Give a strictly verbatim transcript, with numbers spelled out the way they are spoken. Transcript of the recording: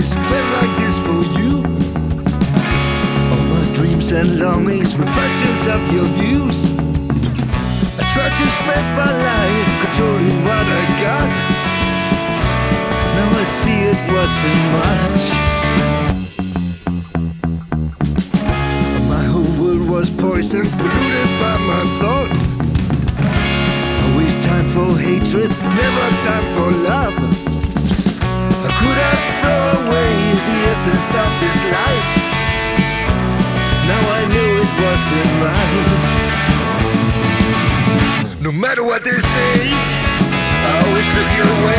always felt like this for you. All my dreams and longings, reflections of your views. I tried to spend my life controlling what I got. Now I see it wasn't much. My whole world was poisoned, polluted by my thoughts. Always time for hatred, never time for love. I could have thrown away the essence of this life. Now I knew it wasn't right. No matter what they say, I always look your way.